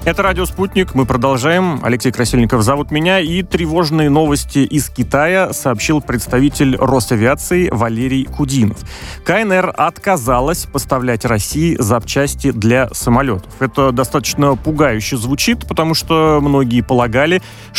Это «Радио Спутник». Мы продолжаем. Алексей Красильников зовут меня. И тревожные новости из Китая сообщил представитель Росавиации Валерий Кудинов. КНР отказалась поставлять России запчасти для самолетов. Это достаточно пугающе звучит, потому что многие полагали,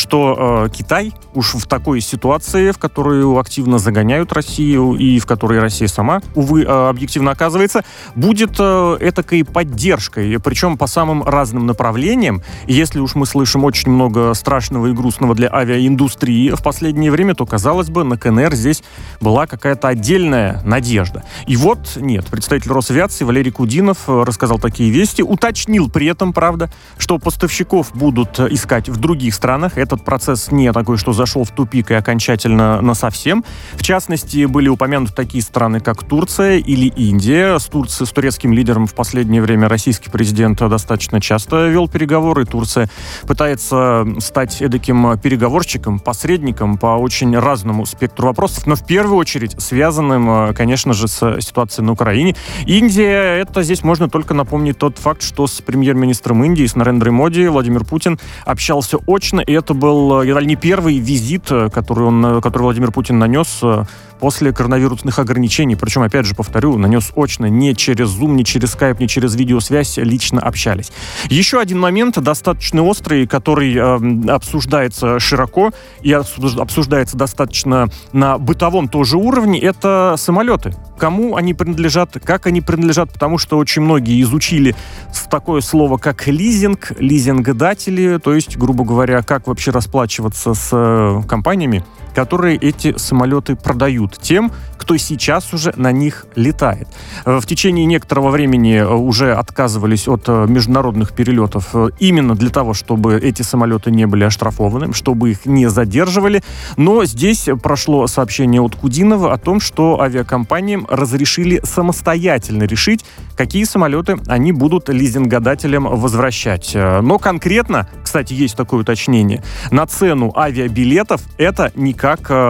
что Китай уж в такой ситуации, в которую активно загоняют Россию и в которой Россия сама, увы, объективно оказывается, будет этакой поддержкой, причем по самым разным направлениям. Если уж мы слышим очень много страшного и грустного для авиаиндустрии в последнее время, то, казалось бы, на КНР здесь была какая-то отдельная надежда. И вот нет. Представитель Росавиации Валерий Кудинов рассказал такие вести, уточнил при этом, правда, что поставщиков будут искать в других странах. Этот процесс не такой, что зашел в тупик и окончательно насовсем. В частности, были упомянуты такие страны, как Турция или Индия. С турецким лидером в последнее время российский президент достаточно часто вел переговоры. Турция пытается стать эдаким переговорщиком, посредником по очень разному спектру вопросов, но в первую очередь связанным, конечно же, с ситуацией на Украине. Индия, это здесь можно только напомнить тот факт, что с премьер-министром Индии, с Нарендрой Моди, Владимир Путин общался очно, и это был едва ли не первый визит, который Владимир Путин нанес после коронавирусных ограничений. Причем, опять же, повторю, нанес очно, не через Zoom, не через Skype, не через видеосвязь, лично общались. Еще один момент, достаточно острый, который обсуждается широко и обсуждается достаточно на бытовом тоже уровне, это самолеты. Кому они принадлежат, как они принадлежат, потому что очень многие изучили такое слово, как лизинг, лизингодатели, то есть, грубо говоря, как вообще расплачиваться с компаниями, которые эти самолеты продают тем, кто сейчас уже на них летает. В течение некоторого времени уже отказывались от международных перелетов именно для того, чтобы эти самолеты не были оштрафованы, чтобы их не задерживали. Но здесь прошло сообщение от Кудинова о том, что авиакомпаниям разрешили самостоятельно решить, какие самолеты они будут лизингодателям возвращать. Но конкретно, кстати, есть такое уточнение, на цену авиабилетов это никак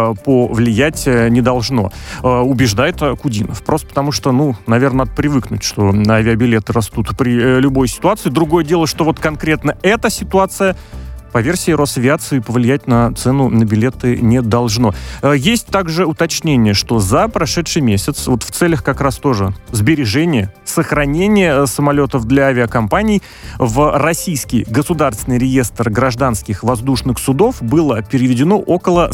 повлиять не должно, убеждает Кудинов. Просто потому что, наверное, надо привыкнуть, что авиабилеты растут при любой ситуации. Другое дело, что вот конкретно эта ситуация по версии Росавиации повлиять на цену на билеты не должно. Есть также уточнение, что за прошедший месяц, вот в целях как раз тоже сбережения, сохранения самолетов для авиакомпаний, в российский государственный реестр гражданских воздушных судов было переведено около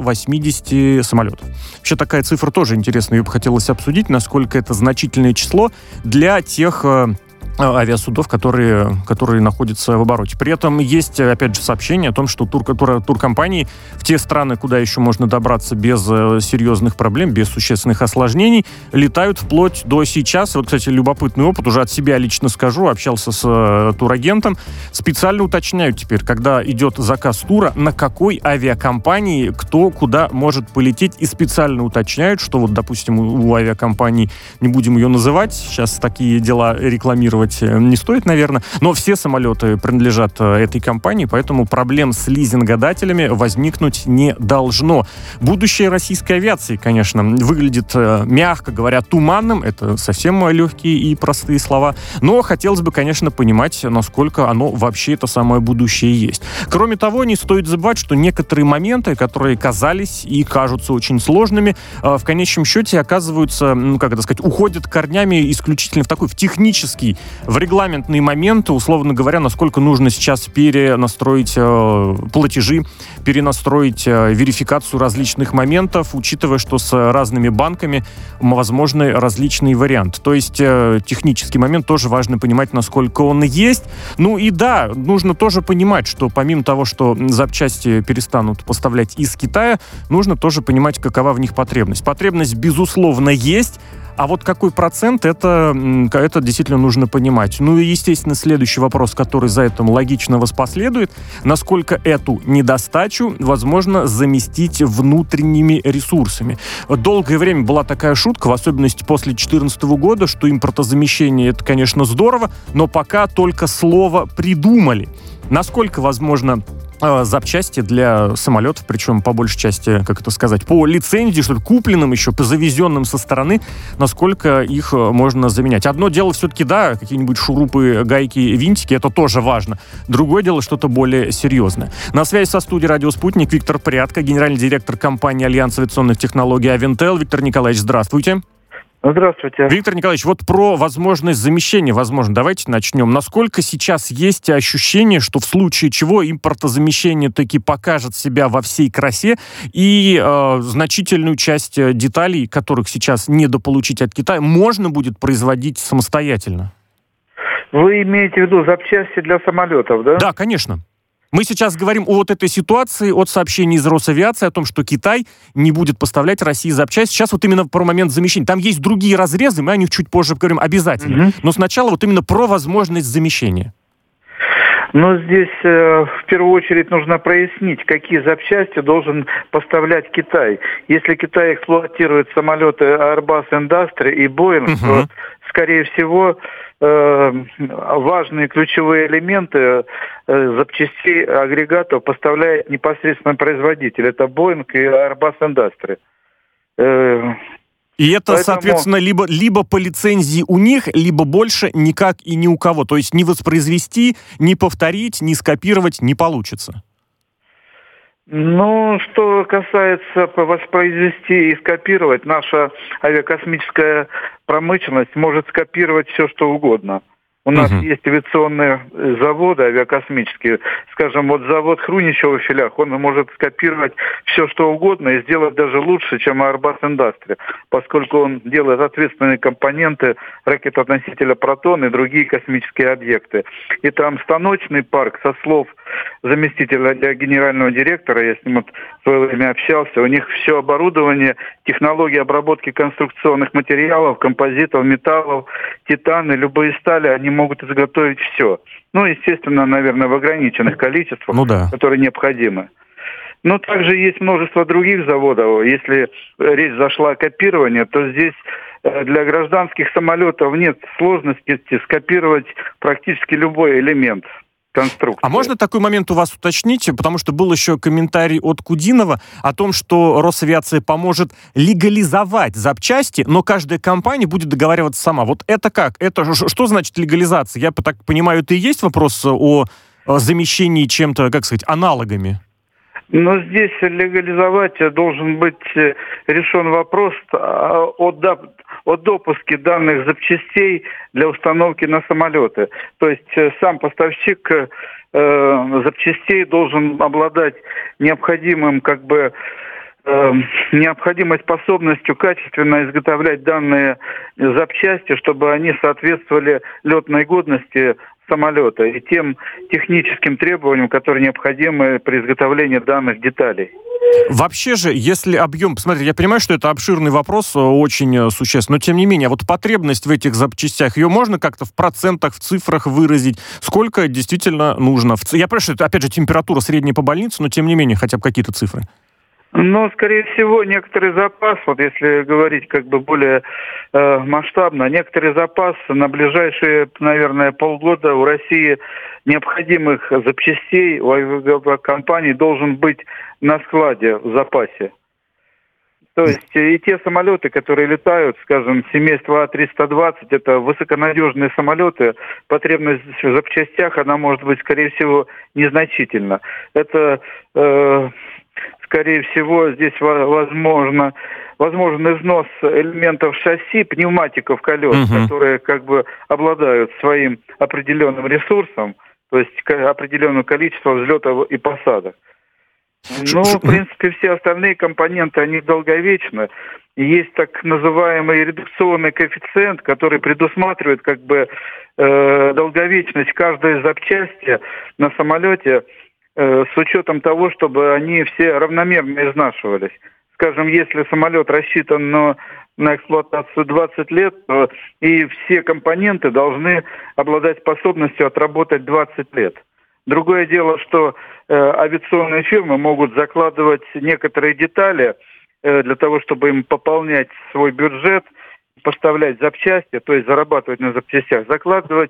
180 самолетов. Вообще такая цифра тоже интересная, ее бы хотелось обсудить, насколько это значительное число для тех авиасудов, которые находятся в обороте. При этом есть, опять же, сообщение о том, что туркомпании в те страны, куда еще можно добраться без серьезных проблем, без существенных осложнений, летают вплоть до сейчас. Вот, кстати, любопытный опыт, уже от себя лично скажу, общался с турагентом, специально уточняют теперь, когда идет заказ тура, на какой авиакомпании кто куда может полететь, и специально уточняют, что вот, допустим, у авиакомпании, не будем ее называть, сейчас такие дела рекламировать не стоит, наверное, но все самолеты принадлежат этой компании, поэтому проблем с лизингодателями возникнуть не должно. Будущее российской авиации, конечно, выглядит, мягко говоря, туманным, это совсем легкие и простые слова, но хотелось бы, конечно, понимать, насколько оно вообще это самое будущее есть. Кроме того, не стоит забывать, что некоторые моменты, которые казались и кажутся очень сложными, в конечном счете оказываются, уходят корнями исключительно в технический, в регламентные моменты, условно говоря, насколько нужно сейчас перенастроить платежи, перенастроить верификацию различных моментов, учитывая, что с разными банками возможны различные варианты. То есть технический момент тоже важно понимать, насколько он есть. И да, нужно тоже понимать, что помимо того, что запчасти перестанут поставлять из Китая, нужно тоже понимать, какова в них потребность. Потребность, безусловно, есть. А вот какой процент, это действительно нужно понимать. И, естественно, следующий вопрос, который за этим логично воспоследует, насколько эту недостачу возможно заместить внутренними ресурсами. Долгое время была такая шутка, в особенности после 2014 года, что импортозамещение — это, конечно, здорово, но пока только слово придумали. Насколько возможно запчасти для самолетов, причем по большей части, как это сказать, по лицензии, что ли, купленным еще, по завезенным со стороны, насколько их можно заменять. Одно дело все-таки, да, какие-нибудь шурупы, гайки, винтики, это тоже важно. Другое дело что-то более серьезное. На связи со студией «Радио Спутник» Виктор Прядко, генеральный директор компании «Альянс авиационных технологий Авинтел». Виктор Николаевич, здравствуйте. Здравствуйте. Виктор Николаевич, вот про возможность замещения, давайте начнем. Насколько сейчас есть ощущение, что в случае чего импортозамещение таки покажет себя во всей красе, и значительную часть деталей, которых сейчас недополучить от Китая, можно будет производить самостоятельно? Вы имеете в виду запчасти для самолетов, да? Да, конечно. Мы сейчас говорим о вот этой ситуации, от сообщений из Росавиации о том, что Китай не будет поставлять России запчасти. Сейчас вот именно про момент замещения. Там есть другие разрезы, мы о них чуть позже поговорим обязательно. Но сначала вот именно про возможность замещения. Но здесь в первую очередь нужно прояснить, какие запчасти должен поставлять Китай. Если Китай эксплуатирует самолеты Airbus Industrie и Boeing, то, скорее всего, важные ключевые элементы запчастей агрегатов поставляет непосредственно производитель. Это Boeing и Airbus Industrie. И это, соответственно, либо по лицензии у них, либо больше никак и ни у кого. То есть ни воспроизвести, ни повторить, ни скопировать не получится. Ну, что касается воспроизвести и скопировать, наша авиакосмическая промышленность может скопировать все, что угодно. У нас есть авиационные заводы авиакосмические. Скажем, вот завод Хруничева в Филях, он может скопировать все, что угодно и сделать даже лучше, чем Airbus Industrie, поскольку он делает ответственные компоненты ракетоносителя «Протон» и другие космические объекты. И там станочный парк, со слов заместителя генерального директора, я с ним в свое время общался, у них все оборудование, технологии обработки конструкционных материалов, композитов, металлов, титаны, любые стали, они могут изготовить все. Ну, естественно, наверное, в ограниченных количествах, которые необходимы. Но также есть множество других заводов. Если речь зашла о копировании, то здесь для гражданских самолетов нет сложности скопировать практически любой элемент конструкции. А можно такой момент у вас уточнить? Потому что был еще комментарий от Кудинова о том, что Росавиация поможет легализовать запчасти, но каждая компания будет договариваться сама. Вот это как? Это что значит легализация? Я так понимаю, это и есть вопрос о замещении чем-то, как сказать, аналогами? Но здесь легализовать должен быть решен вопрос о допуске данных запчастей для установки на самолеты. То есть сам поставщик запчастей должен обладать необходимой способностью качественно изготовлять данные запчасти, чтобы они соответствовали летной годности самолета и тем техническим требованиям, которые необходимы при изготовлении данных деталей. Вообще же, если объем... Посмотрите, я понимаю, что это обширный вопрос, очень существенный, но тем не менее, вот потребность в этих запчастях, ее можно как-то в процентах, в цифрах выразить? Сколько действительно нужно? Я понимаю, что это, опять же, температура средняя по больнице, но тем не менее, хотя бы какие-то цифры. Но, скорее всего, некоторый запас, вот если говорить более масштабно, некоторый запас на ближайшие, наверное, полгода у России необходимых запчастей у авиакомпаний должен быть на складе в запасе. То есть и те самолеты, которые летают, скажем, семейство А320, это высоконадежные самолеты, потребность в запчастях, она может быть, скорее всего, незначительна. Это... Скорее всего, здесь возможен износ элементов шасси, пневматиков колес, которые обладают своим определенным ресурсом, то есть определенное количество взлетов и посадок. Ну, в принципе, все остальные компоненты, они долговечны. И есть так называемый редукционный коэффициент, который предусматривает долговечность каждой запчасти на самолете, с учетом того, чтобы они все равномерно изнашивались. Скажем, если самолет рассчитан на эксплуатацию 20 лет, то и все компоненты должны обладать способностью отработать 20 лет. Другое дело, что авиационные фирмы могут закладывать некоторые детали для того, чтобы им пополнять свой бюджет, поставлять запчасти, то есть зарабатывать на запчастях, закладывать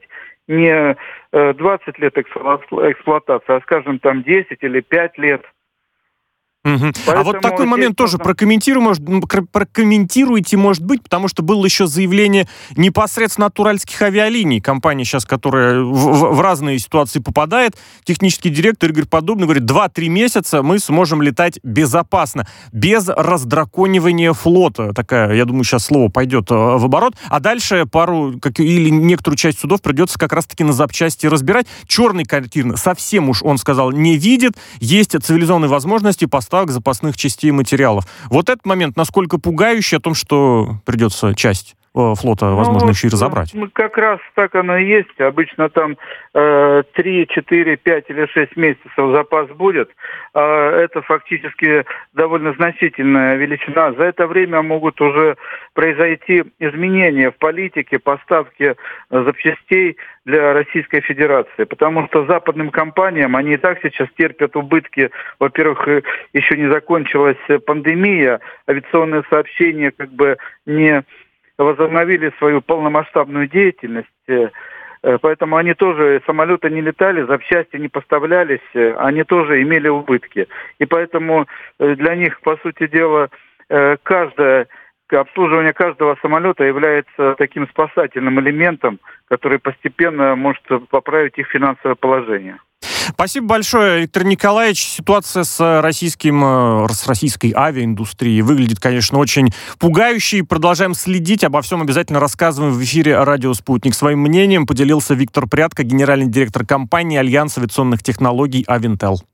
не 20 лет эксплуатации, а, скажем, там 10 или 5 лет. А вот такой момент тоже прокомментируйте, может быть, потому что было еще заявление непосредственно от уральских авиалиний, компания сейчас, которая в разные ситуации попадает. Технический директор Игорь Поддубный говорит, 2-3 месяца мы сможем летать безопасно, без раздраконивания флота. Такая, я думаю, сейчас слово пойдет в оборот. А дальше или некоторую часть судов придется как раз-таки на запчасти разбирать. Черной картины совсем уж, он сказал, не видит. Есть цивилизованные возможности поставок запасных частей и материалов. Вот этот момент насколько пугающий о том, что придется часть флота, возможно, еще и разобрать. Как раз так оно и есть. Обычно там 3, 4, 5 или 6 месяцев запас будет. Это фактически довольно значительная величина. За это время могут уже произойти изменения в политике поставки запчастей для Российской Федерации. Потому что западным компаниям, они и так сейчас терпят убытки. Во-первых, еще не закончилась пандемия, авиационные сообщения как бы не возобновили свою полномасштабную деятельность, поэтому они тоже, самолеты не летали, запчасти не поставлялись, они тоже имели убытки. И поэтому для них, по сути дела, обслуживание каждого самолета является таким спасательным элементом, который постепенно может поправить их финансовое положение. Спасибо большое, Виктор Николаевич. Ситуация с российской авиаиндустрией выглядит, конечно, очень пугающей. Продолжаем следить. Обо всем обязательно рассказываем в эфире «Радио Спутник». Своим мнением поделился Виктор Прядко, генеральный директор компании «Альянс авиационных технологий Авинтел».